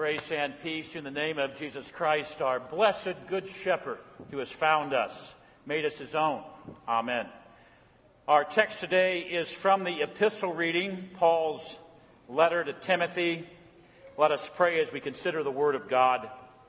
Grace and peace in the name of Jesus Christ, our blessed Good Shepherd, who has found us, made us his own. Amen. Our text today is from the epistle reading, Paul's letter to Timothy. Let us pray as we consider the Word of God.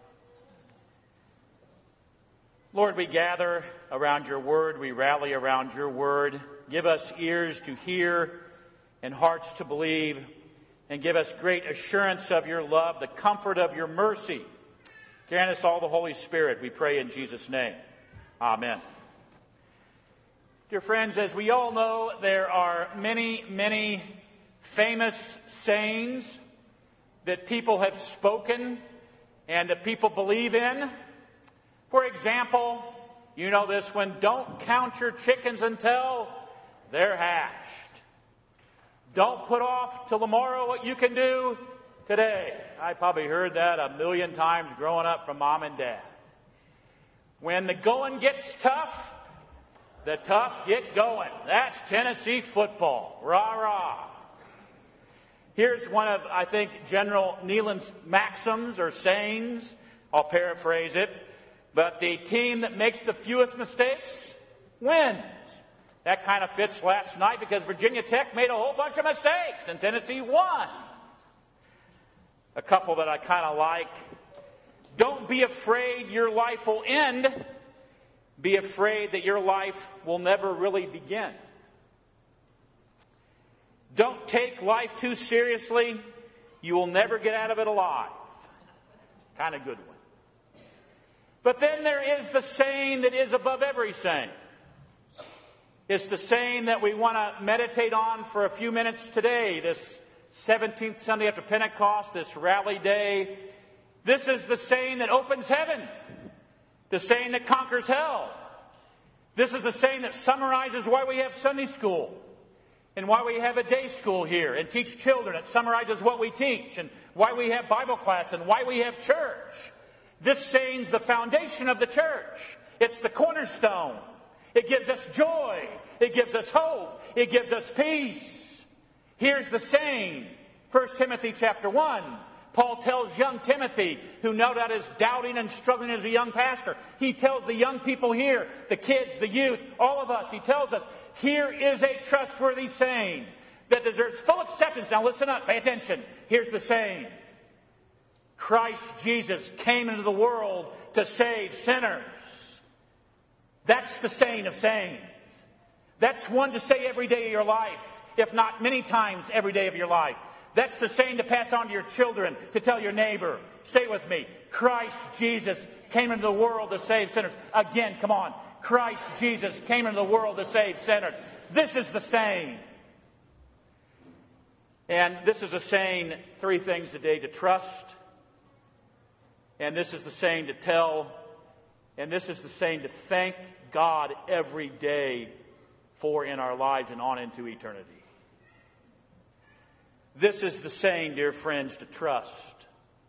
Lord, we gather around your Word. We rally around your Word. Give us ears to hear and hearts to believe. And give us great assurance of your love, the comfort of your mercy. Grant us all the Holy Spirit, we pray in Jesus' name. Amen. Dear friends, as we all know, there are many, many famous sayings that people have spoken and that people believe in. For example, you know this one, don't count your chickens until they're hatched. Don't put off till tomorrow what you can do today. I probably heard that 1,000,000 times growing up from mom and dad. When the going gets tough, the tough get going. That's Tennessee football. Rah, rah. Here's one of, I think, General Neyland's maxims or sayings. I'll paraphrase it. But the team that makes the fewest mistakes wins. That kind of fits last night because Virginia Tech made a whole bunch of mistakes and Tennessee won. A couple that I kind of like. Don't be afraid your life will end. Be afraid that your life will never really begin. Don't take life too seriously. You will never get out of it alive. Kind of good one. But then there is the saying that is above every saying. It's the saying that we want to meditate on for a few minutes today, this 17th Sunday after Pentecost, this rally day. This is the saying that opens heaven, the saying that conquers hell. This is the saying that summarizes why we have Sunday school and why we have a day school here and teach children. It summarizes what we teach and why we have Bible class and why we have church. This saying's the foundation of the church. It's the cornerstone. It gives us joy. It gives us hope. It gives us peace. Here's the saying. 1 Timothy chapter 1. Paul tells young Timothy, who no doubt is doubting and struggling as a young pastor. He tells the young people here, the kids, the youth, all of us, he tells us, here is a trustworthy saying that deserves full acceptance. Now listen up, pay attention. Here's the saying. Christ Jesus came into the world to save sinners. That's the saying of sayings. That's one to say every day of your life, if not many times every day of your life. That's the saying to pass on to your children, to tell your neighbor. Say with me, Christ Jesus came into the world to save sinners. Again, come on. Christ Jesus came into the world to save sinners. This is the saying. And this is a saying, three things today: to trust. And this is the saying to tell. And this is the saying to thank God every day for in our lives and on into eternity. This is the saying, dear friends, to trust.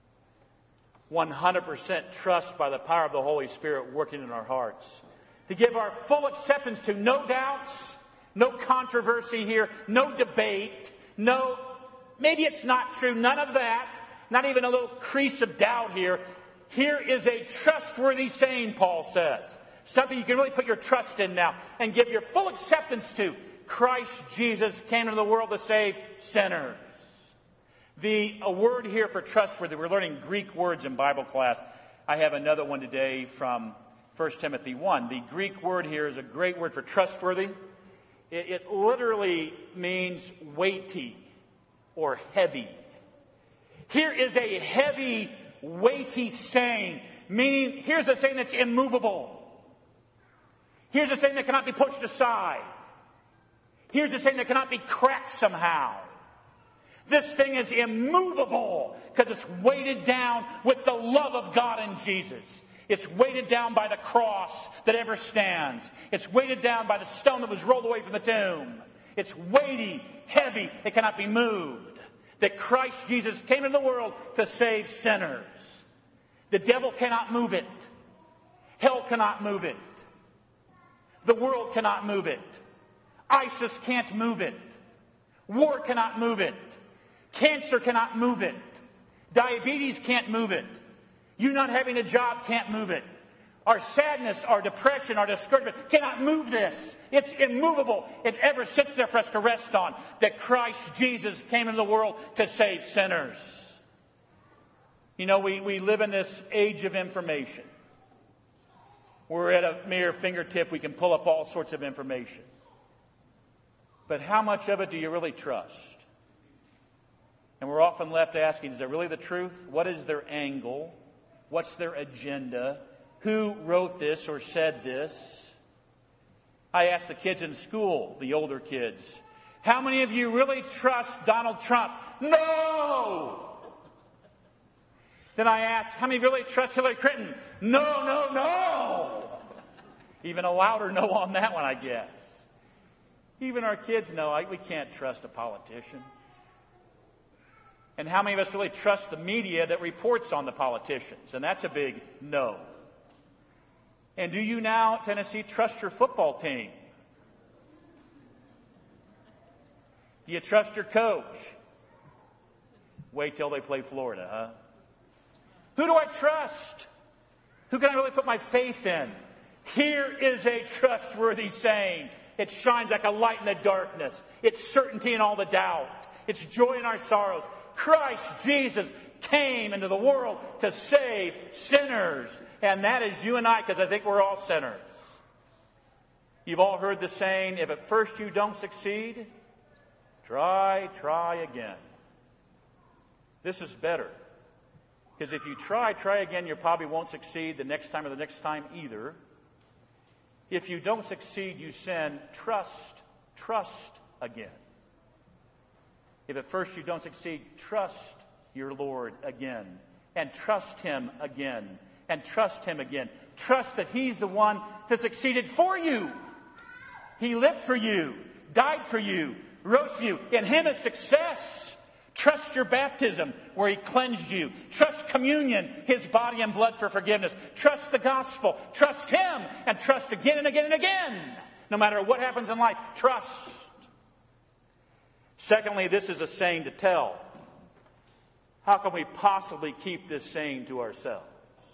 100% trust by the power of the Holy Spirit working in our hearts. To give our full acceptance to no doubts, no controversy here, no debate, no, maybe it's not true, none of that, not even a little crease of doubt here. Here is a trustworthy saying, Paul says. Something you can really put your trust in now and give your full acceptance to. Christ Jesus came into the world to save sinners. A word here for trustworthy, we're learning Greek words in Bible class. I have another one today from 1 Timothy 1. The Greek word here is a great word for trustworthy. It literally means weighty or heavy. Here is a heavy, weighty saying, meaning here's a saying that's immovable. Here's a saying that cannot be pushed aside. Here's a saying that cannot be cracked somehow. This thing is immovable because it's weighted down with the love of God in Jesus. It's weighted down by the cross that ever stands. It's weighted down by the stone that was rolled away from the tomb. It's weighty, heavy, it cannot be moved. That Christ Jesus came into the world to save sinners. The devil cannot move it. Hell cannot move it. The world cannot move it. ISIS can't move it. War cannot move it. Cancer cannot move it. Diabetes can't move it. You not having a job can't move it. Our sadness, our depression, our discouragement cannot move this. It's immovable. It ever sits there for us to rest on. That Christ Jesus came into the world to save sinners. You know, we live in this age of information. We're at a mere fingertip. We can pull up all sorts of information. But how much of it do you really trust? And we're often left asking, is it really the truth? What is their angle? What's their agenda? Who wrote this or said this? I asked the kids in school, the older kids, how many of you really trust Donald Trump? No! Then I asked, how many really trust Hillary Clinton? No, no, no! Even a louder no on that one, I guess. Even our kids know we can't trust a politician. And how many of us really trust the media that reports on the politicians? And that's a big no. And do you now, Tennessee, trust your football team? Do you trust your coach? Wait till they play Florida, huh? Who do I trust? Who can I really put my faith in? Here is a trustworthy saying. It shines like a light in the darkness. It's certainty in all the doubt. It's joy in our sorrows. Christ Jesus came into the world to save sinners. And that is you and I, because I think we're all sinners. You've all heard the saying, if at first you don't succeed, try again. This is better. Because if you try again, you probably won't succeed the next time or the next time either. If you don't succeed, you sin. Trust again. If at first you don't succeed, trust your Lord again. And trust Him again. And trust Him again. Trust that He's the one that succeeded for you. He lived for you, died for you, rose for you. In Him is success. Trust your baptism where He cleansed you. Trust communion, His body and blood for forgiveness. Trust the gospel. Trust Him and trust again and again and again. No matter what happens in life, trust. Secondly, this is a saying to tell. How can we possibly keep this saying to ourselves?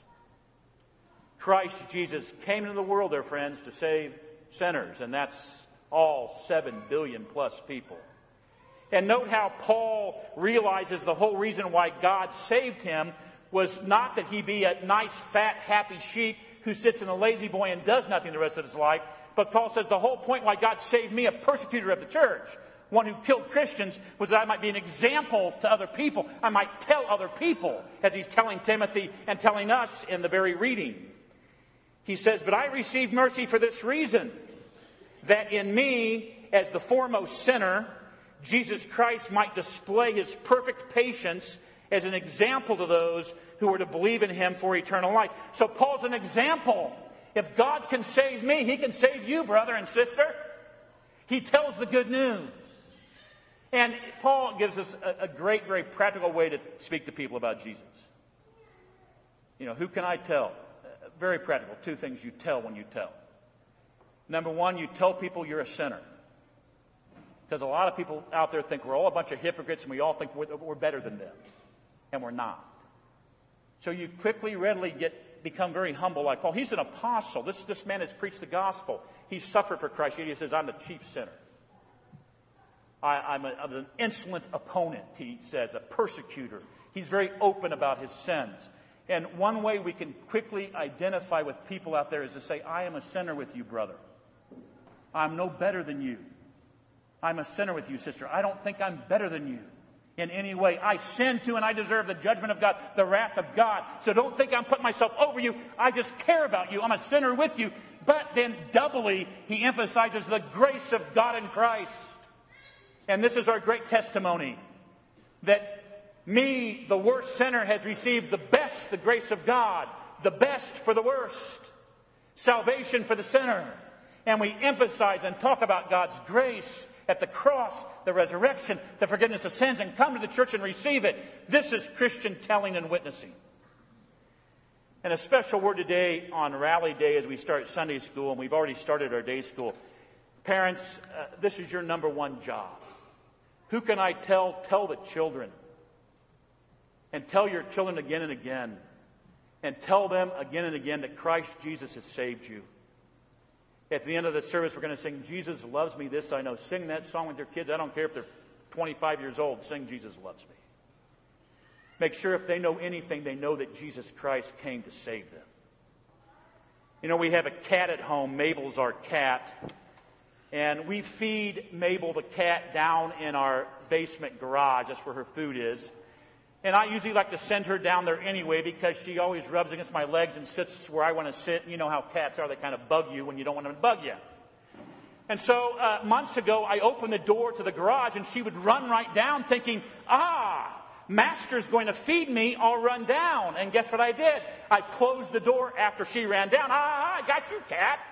Christ Jesus came into the world, dear friends, to save sinners, and that's all 7 billion plus people. And note how Paul realizes the whole reason why God saved him was not that he be a nice, fat, happy sheep who sits in a lazy boy and does nothing the rest of his life. But Paul says the whole point why God saved me, a persecutor of the church, one who killed Christians, was that I might be an example to other people. I might tell other people, as he's telling Timothy and telling us in the very reading. He says, but I received mercy for this reason, that in me, as the foremost sinner, Jesus Christ might display His perfect patience as an example to those who are to believe in Him for eternal life. So Paul's an example. If God can save me, He can save you, brother and sister. He tells the good news. And Paul gives us a great, very practical way to speak to people about Jesus. You know, who can I tell? Very practical. 2 things you tell when you tell. Number 1, you tell people you're a sinner. Because a lot of people out there think we're all a bunch of hypocrites and we all think we're better than them. And we're not. So you quickly, readily become very humble like Paul. He's an apostle. This man has preached the gospel. He's suffered for Christ. He says, I'm the chief sinner. I'm an insolent opponent, he says, a persecutor. He's very open about his sins. And one way we can quickly identify with people out there is to say, I am a sinner with you, brother. I'm no better than you. I'm a sinner with you, sister. I don't think I'm better than you in any way. I sin too, and I deserve the judgment of God, the wrath of God. So don't think I'm putting myself over you. I just care about you. I'm a sinner with you. But then doubly, he emphasizes the grace of God in Christ. And this is our great testimony, that me, the worst sinner, has received the best, the grace of God, the best for the worst, salvation for the sinner. And we emphasize and talk about God's grace at the cross, the resurrection, the forgiveness of sins, and come to the church and receive it. This is Christian telling and witnessing. And a special word today on Rally Day as we start Sunday school, and we've already started our day school. Parents, this is your number 1 job. Who can I tell? Tell the children. And tell your children again and again. And tell them again and again that Christ Jesus has saved you. At the end of the service, we're going to sing, Jesus loves me, this I know. Sing that song with your kids. I don't care if they're 25 years old. Sing, Jesus loves me. Make sure if they know anything, they know that Jesus Christ came to save them. You know, we have a cat at home. Mabel's our cat. And we feed Mabel the cat down in our basement garage. That's where her food is. And I usually like to send her down there anyway because she always rubs against my legs and sits where I want to sit. You know how cats are. They kind of bug you when you don't want them to bug you. And so months ago, I opened the door to the garage and she would run right down thinking, Master's going to feed me. I'll run down. And guess what I did? I closed the door after she ran down. I got you, cat.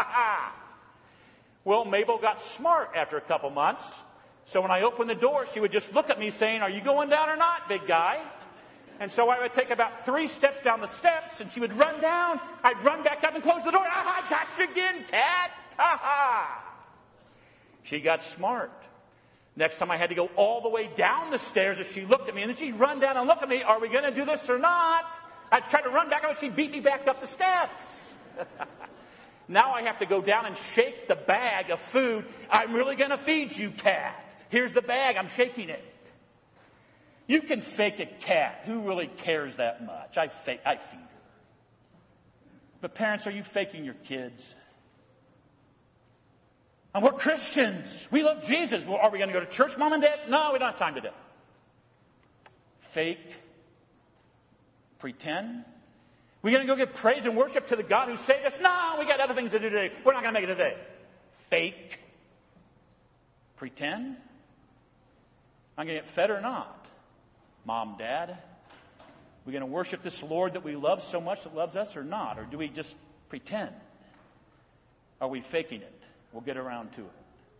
Well, Mabel got smart after a couple months. So when I opened the door, she would just look at me saying, are you going down or not, big guy? And so I would take about 3 steps down the steps, and she would run down. I'd run back up and close the door. I got you again, cat. She got smart. Next time I had to go all the way down the stairs as she looked at me, and then she'd run down and look at me. Are we going to do this or not? I'd try to run back up, and she'd beat me back up the steps. Now I have to go down and shake the bag of food. I'm really going to feed you, cat. Here's the bag. I'm shaking it. You can fake a cat. Who really cares that much? I feed her. But parents, are you faking your kids? And we're Christians. We love Jesus. Well, are we going to go to church, Mom and Dad? No, we don't have time today. Fake. Pretend. We're going to go give praise and worship to the God who saved us? No, we got other things to do today. We're not going to make it today. Fake. Pretend. I'm going to get fed or not? Mom, Dad, we're going to worship this Lord that we love so much that loves us or not? Or do we just pretend? Are we faking it? We'll get around to it.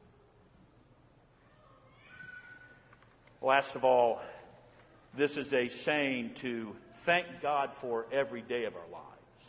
Last of all, this is a saying to thank God for every day of our lives.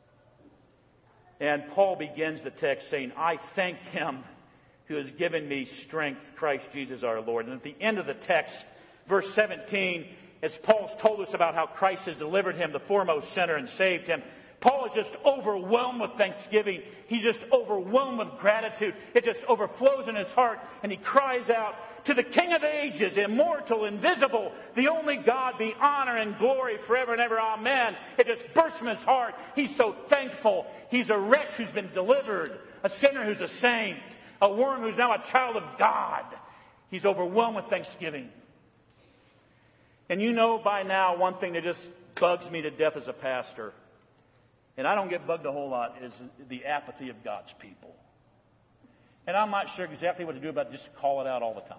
And Paul begins the text saying, I thank Him who has given me strength, Christ Jesus our Lord. And at the end of the text, verse 17, as Paul's told us about how Christ has delivered him, the foremost sinner, and saved him, Paul is just overwhelmed with thanksgiving. He's just overwhelmed with gratitude. It just overflows in his heart. And he cries out, to the King of ages, immortal, invisible, the only God, be honor and glory forever and ever. Amen. It just bursts from his heart. He's so thankful. He's a wretch who's been delivered, a sinner who's a saint, a worm who's now a child of God. He's overwhelmed with thanksgiving. And you know by now one thing that just bugs me to death as a pastor, and I don't get bugged a whole lot, is the apathy of God's people. And I'm not sure exactly what to do about it, just call it out all the time.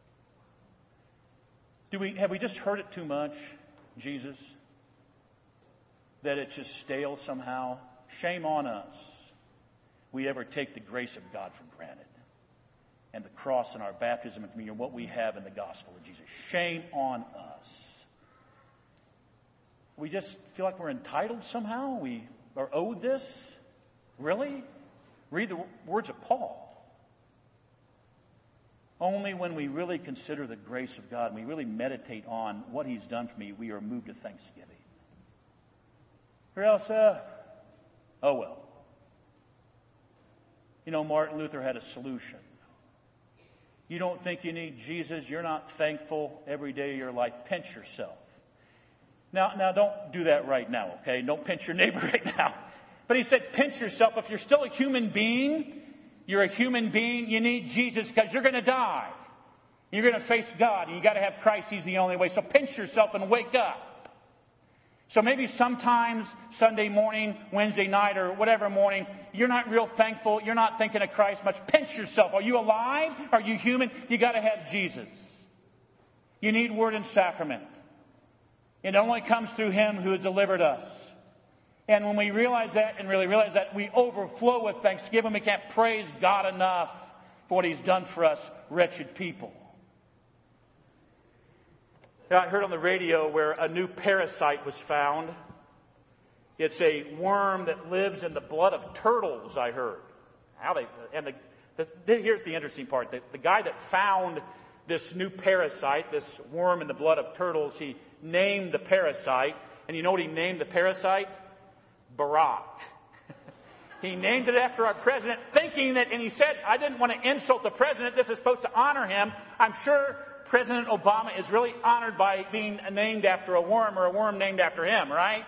Have we just heard it too much, Jesus? That it's just stale somehow? Shame on us. We ever take the grace of God for granted. And the cross and our baptism and communion, what we have in the gospel of Jesus. Shame on us. We just feel like we're entitled somehow. We are owed this. Really? Read the words of Paul. Only when we really consider the grace of God and we really meditate on what He's done for me, we are moved to thanksgiving. Or else, oh well. You know, Martin Luther had a solution. You don't think you need Jesus, you're not thankful every day of your life, pinch yourself. Now don't do that right now, okay? Don't pinch your neighbor right now. But he said, pinch yourself. If you're still a human being, you're a human being, you need Jesus because you're going to die. You're going to face God, and you got to have Christ. He's the only way. So pinch yourself and wake up. So maybe sometimes Sunday morning, Wednesday night, or whatever morning, you're not real thankful. You're not thinking of Christ much. Pinch yourself. Are you alive? Are you human? You got to have Jesus. You need word and sacrament. It only comes through Him who has delivered us. And when we realize that and really realize that, we overflow with thanksgiving. We can't praise God enough for what He's done for us, wretched people. I heard on the radio where a new parasite was found. It's a worm that lives in the blood of turtles, I heard. Here's the interesting part. The guy that found this new parasite, this worm in the blood of turtles. He named the parasite. And you know what he named the parasite? Barack. He named it after our president, thinking that, and he said, I didn't want to insult the president. This is supposed to honor him. I'm sure President Obama is really honored by being named after a worm or a worm named after him, right?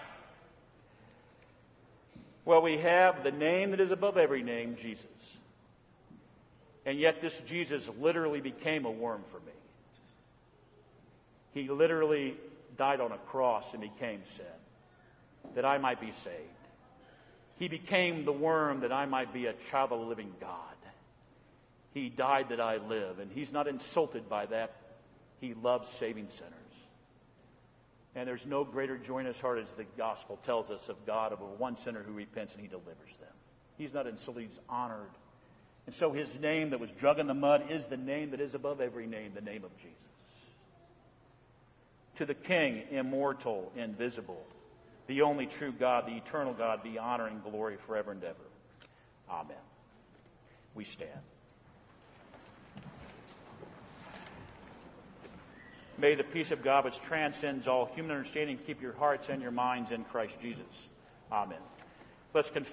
Well, we have the name that is above every name, Jesus. And yet this Jesus literally became a worm for me. He literally died on a cross and became sin, that I might be saved. He became the worm that I might be a child of the living God. He died that I live, and he's not insulted by that. He loves saving sinners. And there's no greater joy in his heart, as the gospel tells us, of God over one sinner who repents and he delivers them. He's not insulted, he's honored. And so his name that was drug in the mud is the name that is above every name, the name of Jesus. To the King, immortal, invisible, the only true God, the eternal God, be honor and glory forever and ever. Amen. We stand. May the peace of God, which transcends all human understanding, keep your hearts and your minds in Christ Jesus. Amen. Let's confess.